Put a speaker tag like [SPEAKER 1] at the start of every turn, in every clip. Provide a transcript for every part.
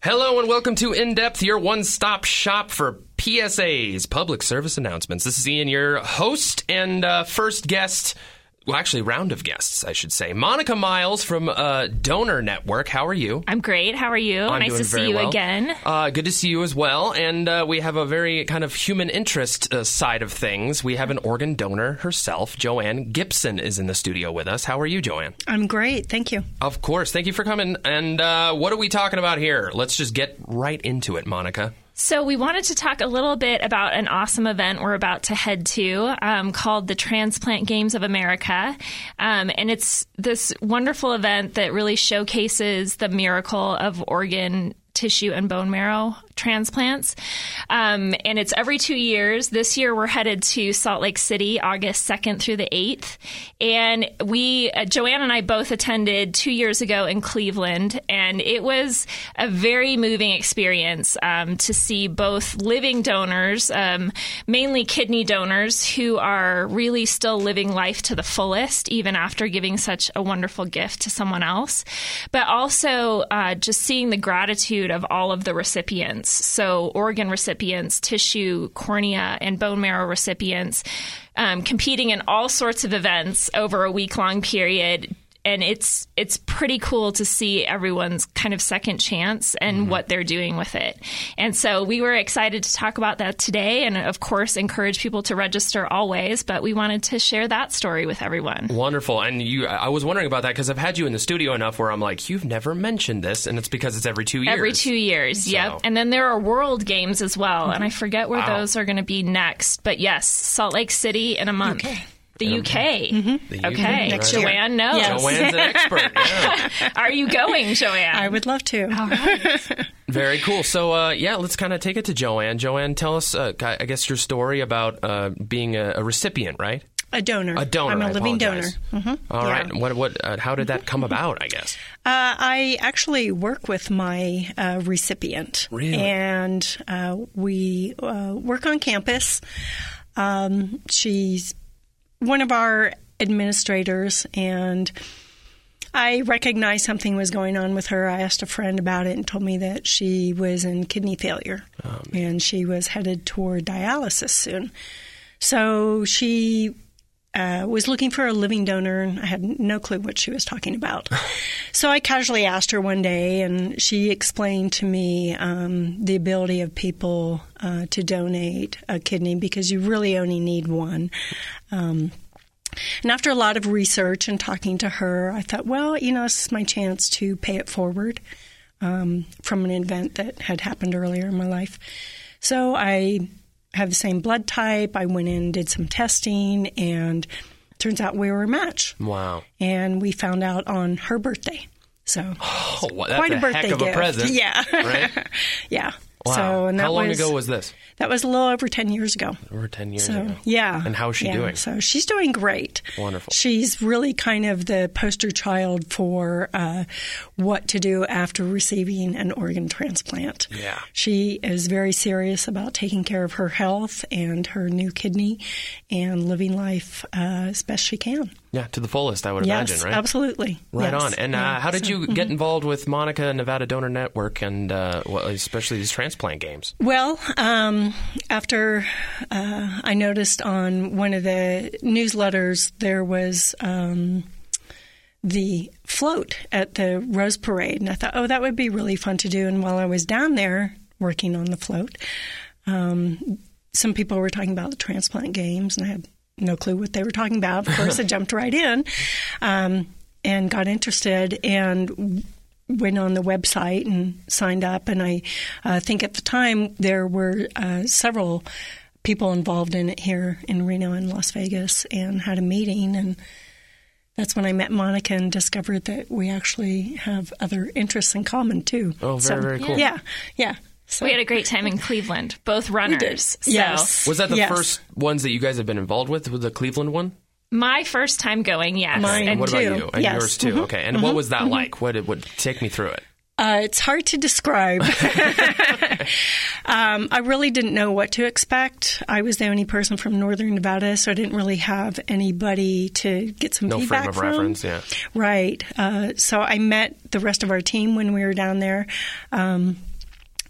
[SPEAKER 1] Hello and welcome to In Depth, your one-stop shop for PSAs, public service announcements. This is Ian, your host and first guest. Well, actually, round of guests, I should say. Monica Miles from Donor Network. How are you?
[SPEAKER 2] I'm great. How are you?
[SPEAKER 1] I'm
[SPEAKER 2] nice
[SPEAKER 1] doing
[SPEAKER 2] to see
[SPEAKER 1] very
[SPEAKER 2] you
[SPEAKER 1] well.
[SPEAKER 2] again.
[SPEAKER 1] Good to see you as well. And we have a very kind of human interest side of things. We have an organ donor herself. Joanne Gibson is in the studio with us. How are you, Joanne?
[SPEAKER 3] I'm great. Thank you.
[SPEAKER 1] Of course. Thank you for coming. And what are we talking about here? Let's just get right into it, Monica.
[SPEAKER 2] So we wanted to talk a little bit about an awesome event we're about to head to called the Transplant Games of America. And it's this wonderful event that really showcases the miracle of organ tissue and bone marrow transplants. And it's every 2 years. This year we're headed to Salt Lake City, August 2nd through the 8th. And we, Joanne and I both attended 2 years ago in Cleveland. And it was a very moving experience to see both living donors, mainly kidney donors, who are really still living life to the fullest, even after giving such a wonderful gift to someone else. But also just seeing the gratitude of all of the recipients. So organ recipients, tissue, cornea, and bone marrow recipients competing in all sorts of events over a week-long period. And it's pretty cool to see everyone's kind of second chance and what they're doing with it. And so we were excited to talk about that today and, of course, encourage people to register always. But we wanted to share that story with everyone.
[SPEAKER 1] Wonderful. And I was wondering about that because I've had you in the studio enough where I'm like, you've never mentioned this. And it's because it's every 2 years.
[SPEAKER 2] Every 2 years,
[SPEAKER 1] So.
[SPEAKER 2] Yep. And then there are World Games as well. And I forget where those are going to be next. But yes, Salt Lake City in a month.
[SPEAKER 3] UK.
[SPEAKER 2] The UK.
[SPEAKER 1] The
[SPEAKER 2] Okay.
[SPEAKER 3] Next year.
[SPEAKER 2] Joanne knows.
[SPEAKER 3] Yes.
[SPEAKER 1] Joanne's an expert. Yeah.
[SPEAKER 2] Are you going, Joanne?
[SPEAKER 3] I would love to.
[SPEAKER 2] All right.
[SPEAKER 1] Very cool. So, let's kind of take it to Joanne. Joanne, tell us, I guess, your story about being a recipient, right?
[SPEAKER 3] A donor.
[SPEAKER 1] A donor.
[SPEAKER 3] I'm a
[SPEAKER 1] I
[SPEAKER 3] living donor.
[SPEAKER 1] apologize.
[SPEAKER 3] Mm-hmm.
[SPEAKER 1] All
[SPEAKER 3] Yeah.
[SPEAKER 1] right. What? How did that come about, I guess?
[SPEAKER 3] I actually work with my recipient.
[SPEAKER 1] Really?
[SPEAKER 3] And we work on campus. She's one of our administrators, and I recognized something was going on with her. I asked a friend about it and told me that she was in kidney failure, and she was headed toward dialysis soon. So she was looking for a living donor, and I had no clue what she was talking about. So I casually asked her one day, and she explained to me the ability of people to donate a kidney because you really only need one. And after a lot of research and talking to her, I thought, well, this is my chance to pay it forward from an event that had happened earlier in my life. So I have the same blood type. I went in and did some testing, and turns out we were a match.
[SPEAKER 1] Wow.
[SPEAKER 3] And we found out on her birthday. So
[SPEAKER 1] That's
[SPEAKER 3] quite a birthday
[SPEAKER 1] heck of a
[SPEAKER 3] gift.
[SPEAKER 1] present.
[SPEAKER 3] Yeah.
[SPEAKER 1] Right?
[SPEAKER 3] Yeah.
[SPEAKER 1] Wow.
[SPEAKER 3] So, and
[SPEAKER 1] How long ago was this?
[SPEAKER 3] That was a little over 10 years ago.
[SPEAKER 1] Over 10 years
[SPEAKER 3] So,
[SPEAKER 1] ago.
[SPEAKER 3] yeah.
[SPEAKER 1] And how is she doing?
[SPEAKER 3] So she's doing great.
[SPEAKER 1] Wonderful.
[SPEAKER 3] She's really kind of the poster child for what to do after receiving an organ transplant.
[SPEAKER 1] Yeah.
[SPEAKER 3] She is very serious about taking care of her health and her new kidney and living life as best she can.
[SPEAKER 1] Yeah, to the fullest, I would
[SPEAKER 3] Yes,
[SPEAKER 1] imagine, right?
[SPEAKER 3] absolutely.
[SPEAKER 1] Right
[SPEAKER 3] Yes.
[SPEAKER 1] on. And
[SPEAKER 3] Yeah.
[SPEAKER 1] how did
[SPEAKER 3] So,
[SPEAKER 1] you get involved with Monica Nevada Donor Network and especially these transplant games?
[SPEAKER 3] Well, after I noticed on one of the newsletters there was the float at the Rose Parade, and I thought, oh, that would be really fun to do. And while I was down there working on the float, some people were talking about the transplant games, and I had no clue what they were talking about. Of course, I jumped right in and got interested and went on the website and signed up. And I think at the time there were several people involved in it here in Reno and Las Vegas, and had a meeting. And that's when I met Monica and discovered that we actually have other interests in common, too.
[SPEAKER 1] Oh, very cool.
[SPEAKER 3] Yeah, yeah. So,
[SPEAKER 2] We had a great time in Cleveland, both runners. So
[SPEAKER 3] yes.
[SPEAKER 1] Was that the
[SPEAKER 3] Yes.
[SPEAKER 1] first ones that you guys have been involved with the Cleveland one?
[SPEAKER 2] my first time going, yes.
[SPEAKER 3] Mine
[SPEAKER 2] And
[SPEAKER 1] What about
[SPEAKER 3] too.
[SPEAKER 1] you? And
[SPEAKER 3] Yes.
[SPEAKER 1] yours too.
[SPEAKER 3] Mhm.
[SPEAKER 1] Okay. And what was that like? What take me through it?
[SPEAKER 3] It's hard to describe. I really didn't know what to expect. I was the only person from Northern Nevada, so I didn't really have anybody to get some
[SPEAKER 1] No
[SPEAKER 3] feedback
[SPEAKER 1] frame of
[SPEAKER 3] from.
[SPEAKER 1] reference, yeah.
[SPEAKER 3] Right. So I met the rest of our team when we were down there.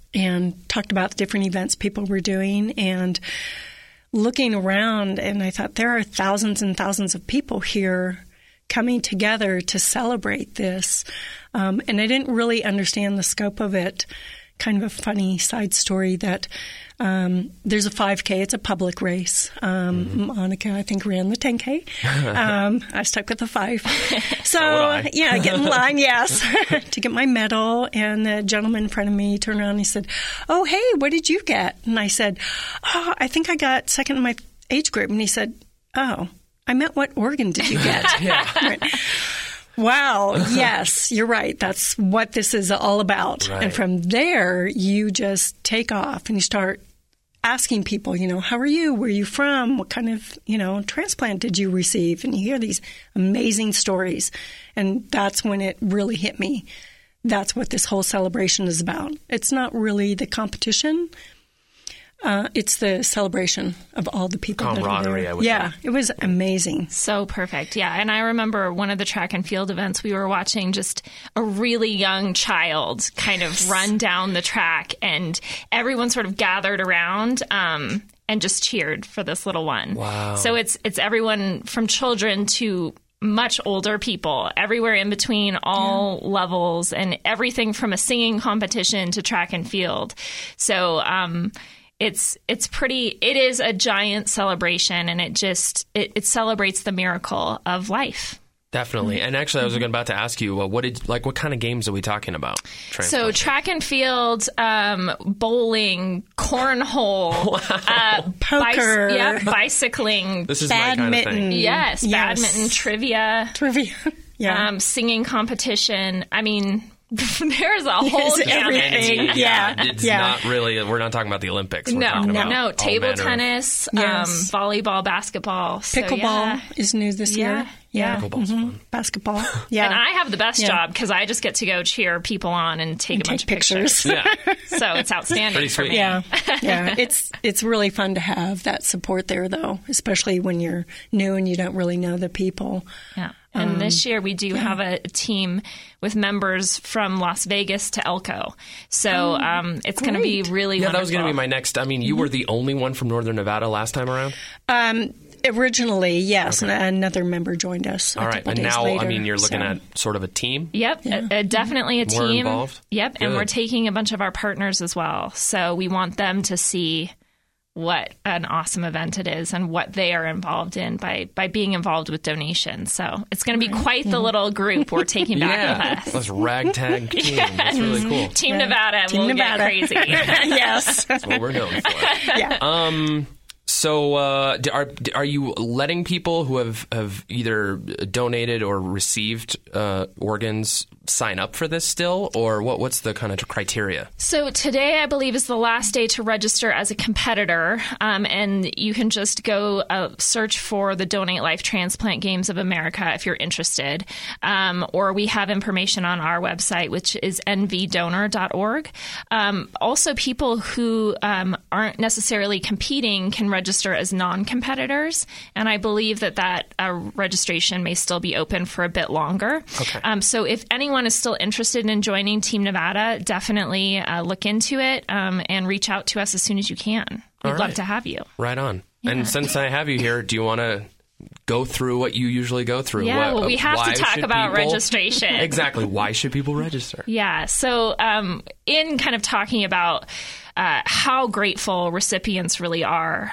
[SPEAKER 3] and talked about different events people were doing and looking around. And I thought, there are thousands and thousands of people here coming together to celebrate this. And I didn't really understand the scope of it. Kind of a funny side story that there's a 5K. It's a public race. Monica, I think, ran the 10K. I stuck with the 5. So yeah, get in line, yes, to get my medal. And the gentleman in front of me turned around and he said, "Oh, hey, what did you get?" And I said, "Oh, I think I got second in my age group." And he said, "Oh, I meant what organ did you get?" Right. Wow. Yes, you're right. That's what this is all about. Right. And from there, you just take off and you start asking people, how are you? Where are you from? What kind of, transplant did you receive? And you hear these amazing stories. And that's when it really hit me. That's what this whole celebration is about. It's not really the competition. It's the celebration of all the people that are there. Yeah, it was amazing.
[SPEAKER 2] So perfect. Yeah, and I remember one of the track and field events, we were watching just a really young child kind of run down the track, and everyone sort of gathered around and just cheered for this little one.
[SPEAKER 1] Wow.
[SPEAKER 2] So it's everyone from children to much older people, everywhere in between, all levels, and everything from a singing competition to track and field. So it is a giant celebration, and it celebrates the miracle of life.
[SPEAKER 1] Definitely. And actually, I was about to ask you, what kind of games are we talking about?
[SPEAKER 2] So track and field, bowling, cornhole,
[SPEAKER 3] poker,
[SPEAKER 2] bicycling.
[SPEAKER 1] This is my kind of thing.
[SPEAKER 2] Yes, badminton, trivia.
[SPEAKER 3] Yeah.
[SPEAKER 2] Singing competition. I mean, there's a whole
[SPEAKER 3] everything. Yeah.
[SPEAKER 1] It's not really, we're not talking about the Olympics. We're talking about
[SPEAKER 2] table tennis, volleyball, basketball.
[SPEAKER 3] Pickleball is new this year. Yeah.
[SPEAKER 1] Pickleball's fun.
[SPEAKER 3] Basketball. Yeah.
[SPEAKER 2] And I have the best job because I just get to go cheer people on and take a bunch of pictures.
[SPEAKER 1] Yeah.
[SPEAKER 2] So it's outstanding.
[SPEAKER 1] Pretty sweet.
[SPEAKER 2] For me.
[SPEAKER 3] Yeah. It's really fun to have that support there, though, especially when you're new and you don't really know the people.
[SPEAKER 2] Yeah. And this year we do have a team with members from Las Vegas to Elko. So it's going to be really wonderful.
[SPEAKER 1] That was going to be my next. I mean, you were the only one from Northern Nevada last time around?
[SPEAKER 3] Originally, yes. Okay. And another member joined us.
[SPEAKER 1] All right. And now, later, you're looking at sort of a team?
[SPEAKER 2] Yep. Definitely a team.
[SPEAKER 1] More involved?
[SPEAKER 2] Yep. Good. And we're taking a bunch of our partners as well. So we want them to see what an awesome event it is and what they are involved in by being involved with donations. So it's going to be quite the little group we're taking back with us.
[SPEAKER 1] Let's ragtag team. That's really cool.
[SPEAKER 2] Team Nevada will get crazy.
[SPEAKER 3] Yes.
[SPEAKER 1] That's what we're known for.
[SPEAKER 3] Yeah.
[SPEAKER 1] So are you letting people who have either donated or received organs sign up for this still, or what's the kind of criteria?
[SPEAKER 2] So today, I believe, is the last day to register as a competitor, and you can just go search for the Donate Life Transplant Games of America if you're interested, or we have information on our website, which is nvdonor.org. Also, people who aren't necessarily competing can register as non-competitors, and I believe that registration may still be open for a bit longer.
[SPEAKER 1] Okay.
[SPEAKER 2] So if anyone is still interested in joining Team Nevada, definitely look into it and reach out to us as soon as you can. We'd love to have you.
[SPEAKER 1] Right on. Yeah. And since I have you here, do you want to go through what you usually go through?
[SPEAKER 2] Yeah, we have to talk about registration.
[SPEAKER 1] Exactly. Why should people register?
[SPEAKER 2] Yeah. So in kind of talking about how grateful recipients really are,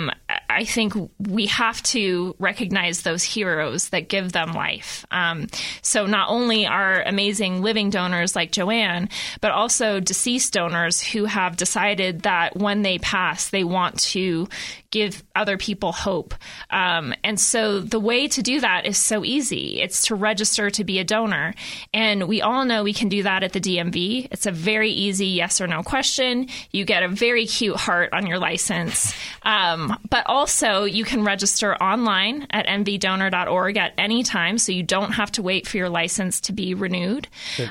[SPEAKER 2] I think we have to recognize those heroes that give them life. So not only our amazing living donors like Joanne, but also deceased donors who have decided that when they pass, they want to give other people hope. And so the way to do that is so easy. It's to register to be a donor. And we all know we can do that at the DMV. It's a very easy yes or no question. You get a very cute heart on your license. But Also, you can register online at nvdonor.org at any time, so you don't have to wait for your license to be renewed.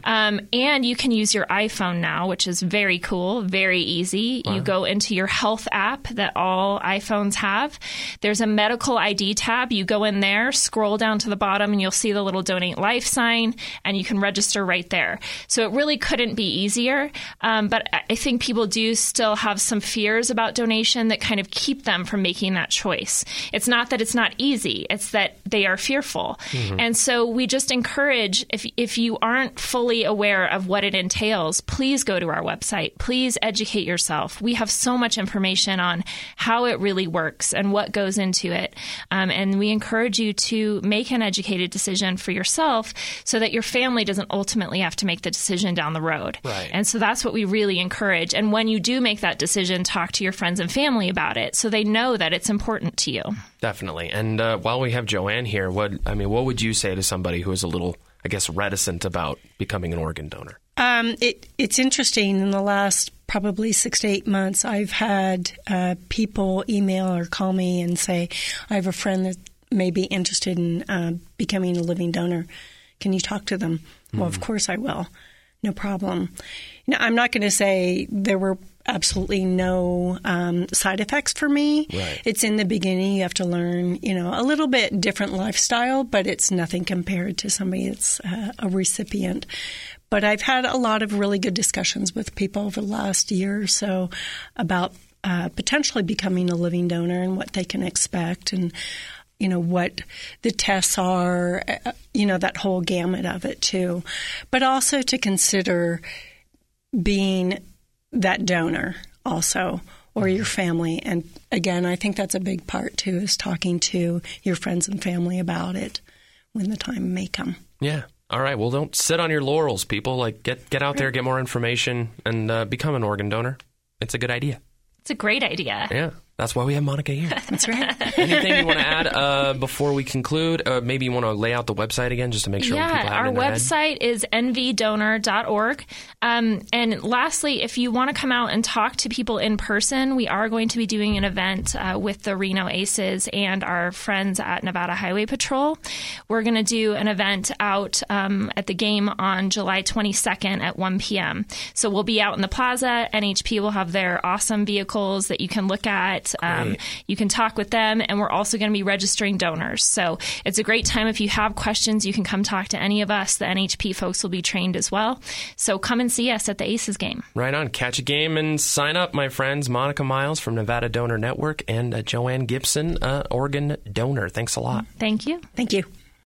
[SPEAKER 2] And you can use your iPhone now, which is very cool, very easy. Wow. You go into your health app that all iPhones have. There's a medical ID tab. You go in there, scroll down to the bottom, and you'll see the little Donate Life sign, and you can register right there. So it really couldn't be easier. But I think people do still have some fears about donation that kind of keep them from making that choice. It's not that it's not easy. It's that they are fearful. Mm-hmm. And so we just encourage, if you aren't fully aware of what it entails, please go to our website. Please educate yourself. We have so much information on how it really works and what goes into it. And we encourage you to make an educated decision for yourself so that your family doesn't ultimately have to make the decision down the road.
[SPEAKER 1] Right.
[SPEAKER 2] And so that's what we really encourage. And when you do make that decision, talk to your friends and family about it so they know that it's important to you.
[SPEAKER 1] Definitely. And while we have Joanne here, what would you say to somebody who is a little, I guess, reticent about becoming an organ donor?
[SPEAKER 3] It's interesting. In the last probably 6 to 8 months, I've had people email or call me and say, I have a friend that may be interested in becoming a living donor. Can you talk to them? Well, of course I will. No problem. I'm not going to say there were absolutely no side effects for me.
[SPEAKER 1] Right.
[SPEAKER 3] It's in the beginning. You have to learn, a little bit different lifestyle, but it's nothing compared to somebody that's a recipient. But I've had a lot of really good discussions with people over the last year or so about potentially becoming a living donor and what they can expect and what the tests are, that whole gamut of it too. But also to consider being that donor also, or your family. And again, I think that's a big part too, is talking to your friends and family about it when the time may come.
[SPEAKER 1] Yeah. All right. Well, don't sit on your laurels, people. Like, get out there, get more information, and become an organ donor. It's a good idea.
[SPEAKER 2] It's a great idea.
[SPEAKER 1] Yeah. That's why we have Monica here.
[SPEAKER 3] That's right.
[SPEAKER 1] Anything you want to add before we conclude? Maybe you want to lay out the website again just to make sure people have it in their head?
[SPEAKER 2] Our website is nvdonor.org. And lastly, if you want to come out and talk to people in person, we are going to be doing an event with the Reno Aces and our friends at Nevada Highway Patrol. We're going to do an event out at the game on July 22nd at 1 p.m. So we'll be out in the plaza. NHP will have their awesome vehicles that you can look at. You can talk with them, and we're also going to be registering donors. So it's a great time. If you have questions, you can come talk to any of us. The NHP folks will be trained as well. So come and see us at the Aces game.
[SPEAKER 1] Right on. Catch a game and sign up, my friends. Monica Miles from Nevada Donor Network and Joanne Gibson, organ donor. Thanks a lot.
[SPEAKER 2] Thank you.
[SPEAKER 3] Thank you.